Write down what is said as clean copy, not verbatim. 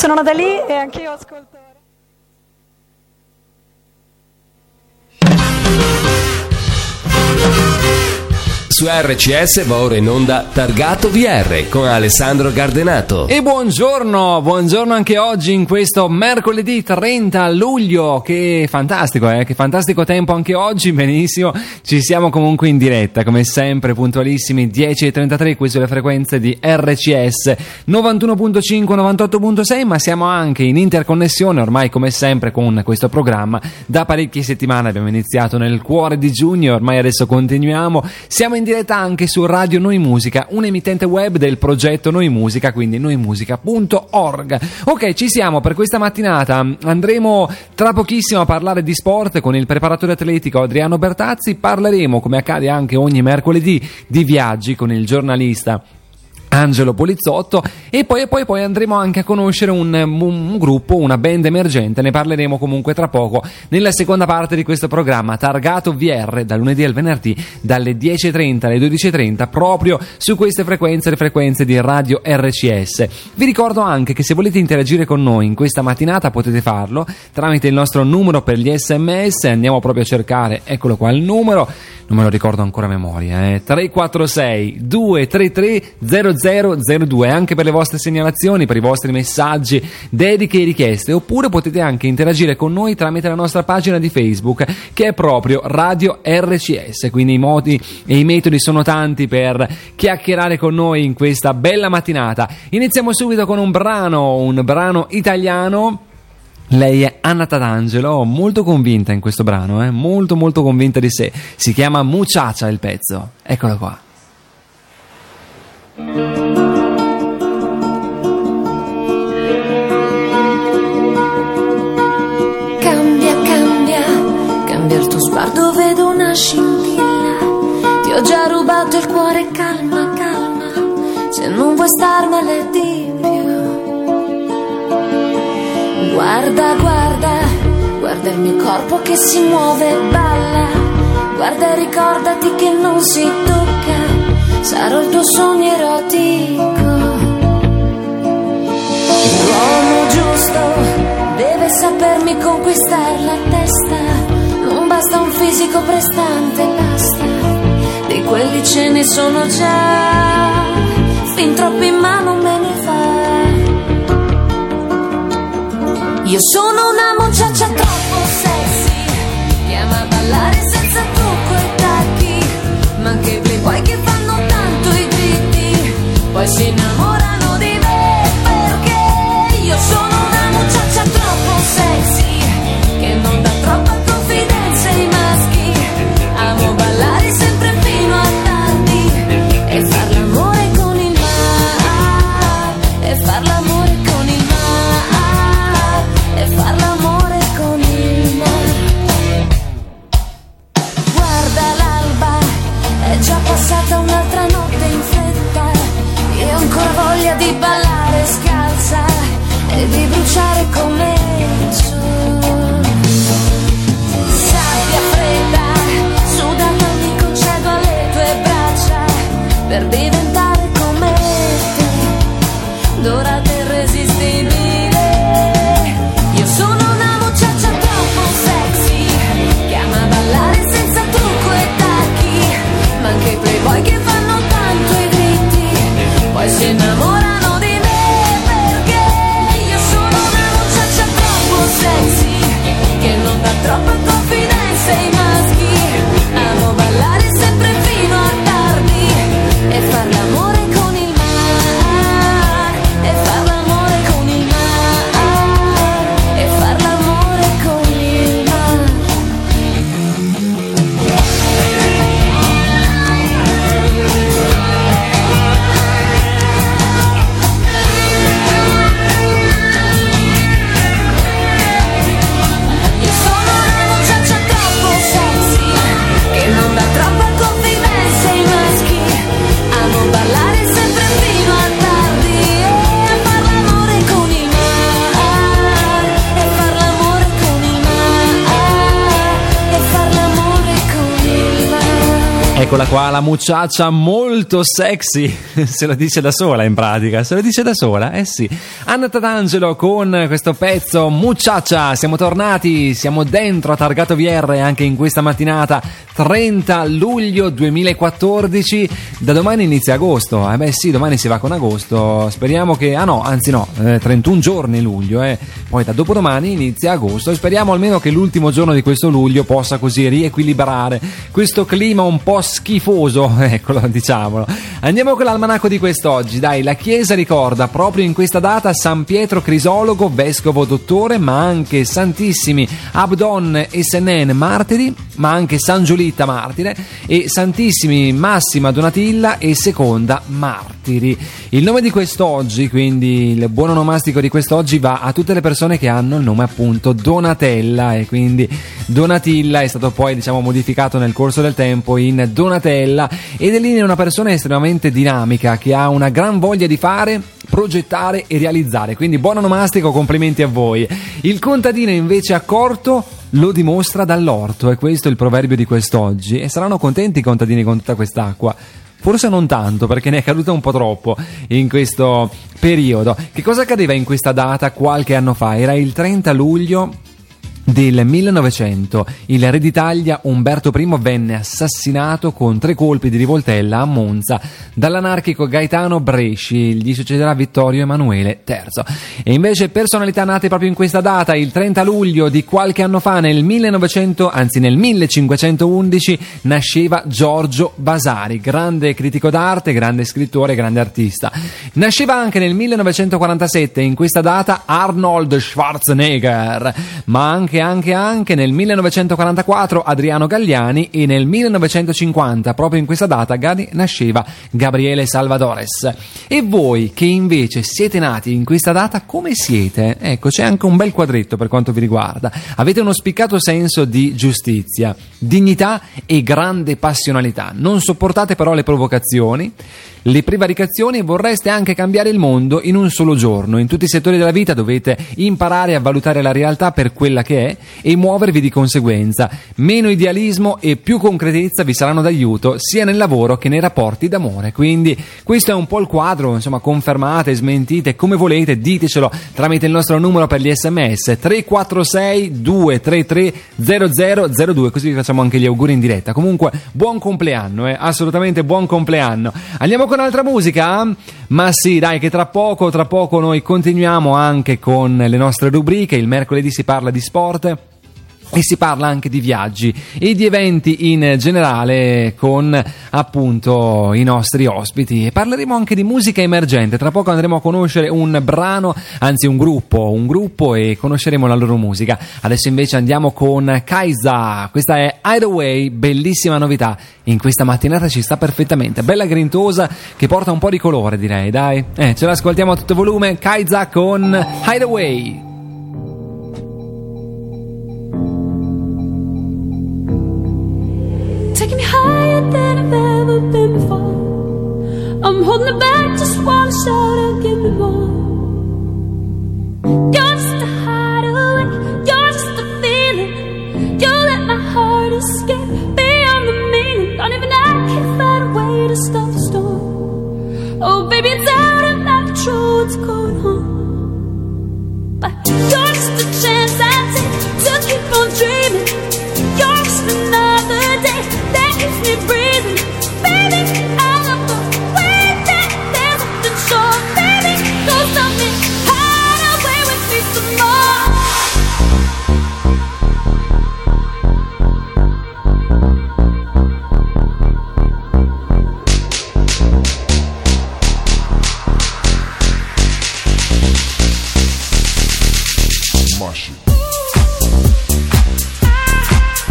sono Natalie e anch'io ascolto. Su RCS va ora in onda Targato VR con Alessandro Gardenato. E buongiorno anche oggi in questo mercoledì 30 luglio. Che fantastico, che fantastico tempo anche oggi, benissimo. Ci siamo comunque in diretta, come sempre, puntualissimi, 10:33 qui sulle frequenze di RCS 91.5, 98.6, ma siamo anche in interconnessione ormai come sempre con questo programma da parecchie settimane. Abbiamo iniziato nel cuore di giugno, ormai adesso continuiamo. Siamo in diretta anche su Radio Noi Musica, un'emittente web del progetto Noi Musica, quindi noimusica.org. Ok, ci siamo per questa mattinata. Andremo tra pochissimo a parlare di sport con il preparatore atletico Adriano Bertazzi. Parleremo, come accade anche ogni mercoledì, di viaggi con il giornalista Angelo Polizzotto e poi andremo anche a conoscere un gruppo, una band emergente. Ne parleremo comunque tra poco nella seconda parte di questo programma Targato VR, dal lunedì al venerdì dalle 10:30 alle 12:30 proprio su queste frequenze, le frequenze di Radio RCS. Vi ricordo anche che se volete interagire con noi in questa mattinata potete farlo tramite il nostro numero per gli SMS. Andiamo proprio a cercare, eccolo qua il numero, non me lo ricordo ancora a memoria, 346 233 0002, anche per le vostre segnalazioni, per i vostri messaggi, dediche e richieste, oppure potete anche interagire con noi tramite la nostra pagina di Facebook che è proprio Radio RCS. Quindi i modi e i metodi sono tanti per chiacchierare con noi in questa bella mattinata. Iniziamo subito con un brano italiano. Lei è Anna Tatangelo, molto convinta in questo brano, molto convinta di sé. Si chiama Muchacha il pezzo, eccolo qua. Cambia il tuo sguardo, vedo una scintilla. Ti ho già rubato il cuore, calma, se non vuoi starmene di più. Guarda il mio corpo che si muove e balla. Guarda e ricordati che non si tocca. Sarò il tuo sogno erotico. L'uomo giusto deve sapermi conquistare la testa. Non basta un fisico prestante, basta. Di quelli ce ne sono già. Fin troppi ma non me ne fa. Io sono una muchacha troppo sexy, che ama ballare senza trucco e tacchi, ma anche playboy che fanno tanto i dritti, poi si innamorano di me, perché io sono una muchacha troppo sexy, che non dà troppa confidenza ai maschi, amo ballare sempre fino a tardi, e far l'amore con il mar, e far l'amore con il mar, e far l'amore con il mar. Guarda l'alba, è già passata un'altra notte in fretta, e ho ancora voglia Eccola qua, la muchacha molto sexy, se lo dice da sola in pratica, se lo dice da sola, eh sì. Anna Tatangelo con questo pezzo Muchacha, siamo tornati, siamo dentro a Targato VR anche in questa mattinata, 30 luglio 2014, da domani inizia agosto, beh sì, domani si va con agosto, speriamo che, 31 giorni luglio, poi da dopodomani inizia agosto e speriamo almeno che l'ultimo giorno di questo luglio possa così riequilibrare questo clima un po' schifoso, eccolo, diciamolo. Andiamo con l'almanacco di quest'oggi, dai. La Chiesa ricorda proprio in questa data San Pietro Crisologo, vescovo dottore, ma anche Santissimi Abdon e Senen martiri, ma anche San Giulitta martire e Santissimi Massima Donatilla e Seconda martiri. Il nome di quest'oggi, quindi il buon onomastico di quest'oggi, va a tutte le persone che hanno il nome appunto Donatella, e quindi Donatilla è stato poi modificato nel corso del tempo in Donatella, ed Elina è una persona estremamente dinamica che ha una gran voglia di fare, progettare e realizzare, quindi buon onomastico, complimenti a voi. Il contadino invece accorto lo dimostra dall'orto, e questo è il proverbio di quest'oggi, e saranno contenti i contadini con tutta quest'acqua. Forse non tanto, perché ne è caduta un po' troppo in questo periodo. Che cosa accadeva in questa data qualche anno fa? Era il 30 luglio del 1900. Il re d'Italia Umberto I venne assassinato con 3 colpi di rivoltella a Monza dall'anarchico Gaetano Bresci. Gli succederà Vittorio Emanuele III. E invece personalità nate proprio in questa data, il 30 luglio di qualche anno fa, nel 1511 nasceva Giorgio Vasari, grande critico d'arte, grande scrittore, grande artista. Nasceva anche nel 1947 in questa data Arnold Schwarzenegger, ma anche nel 1944 Adriano Galliani, e nel 1950 proprio in questa data nasceva Gabriele Salvadores. E voi che invece siete nati in questa data, come siete? Ecco, c'è anche un bel quadretto per quanto vi riguarda. Avete uno spiccato senso di giustizia, dignità e grande passionalità. Non sopportate però le provocazioni, le prevaricazioni, e vorreste anche cambiare il mondo in un solo giorno. In tutti i settori della vita dovete imparare a valutare la realtà per quella che è e muovervi di conseguenza. Meno idealismo e più concretezza vi saranno d'aiuto sia nel lavoro che nei rapporti d'amore. Quindi questo è un po' il quadro, confermate, smentite, come volete, ditecelo tramite il nostro numero per gli SMS 346 233 0002, così vi facciamo anche gli auguri in diretta. Comunque buon compleanno, assolutamente buon compleanno. Andiamo con altra musica? Ma sì, dai, che tra poco noi continuiamo anche con le nostre rubriche. Il mercoledì si parla di sport e si parla anche di viaggi e di eventi in generale con appunto i nostri ospiti, e parleremo anche di musica emergente. Tra poco andremo a conoscere un brano, anzi un gruppo, e conosceremo la loro musica. Adesso invece andiamo con Kaisa, questa è Hideaway, bellissima novità, in questa mattinata ci sta perfettamente, bella grintosa, che porta un po' di colore, direi, dai. Ce l'ascoltiamo a tutto volume, Kaisa con Hideaway. Taking me higher than I've ever been before. I'm holding it back, just wanna shout out, give me more.